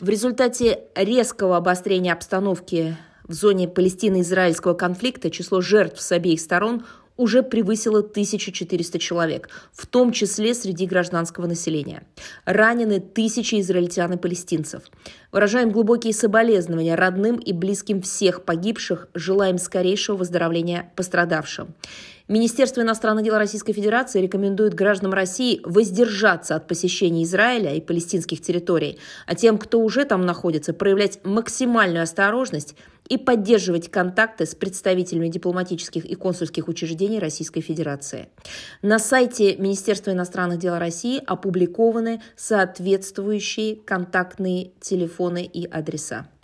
В результате резкого обострения обстановки в зоне Палестино-израильского конфликта число жертв с обеих сторон уже превысило 1400 человек, в том числе среди гражданского населения. Ранены тысячи израильтян и палестинцев. Выражаем глубокие соболезнования родным и близким всех погибших, желаем скорейшего выздоровления пострадавшим. Министерство иностранных дел Российской Федерации рекомендует гражданам России воздержаться от посещения Израиля и палестинских территорий, а тем, кто уже там находится, проявлять максимальную осторожность и поддерживать контакты с представителями дипломатических и консульских учреждений Российской Федерации. На сайте Министерства иностранных дел России опубликованы соответствующие контактные телефоны и адреса.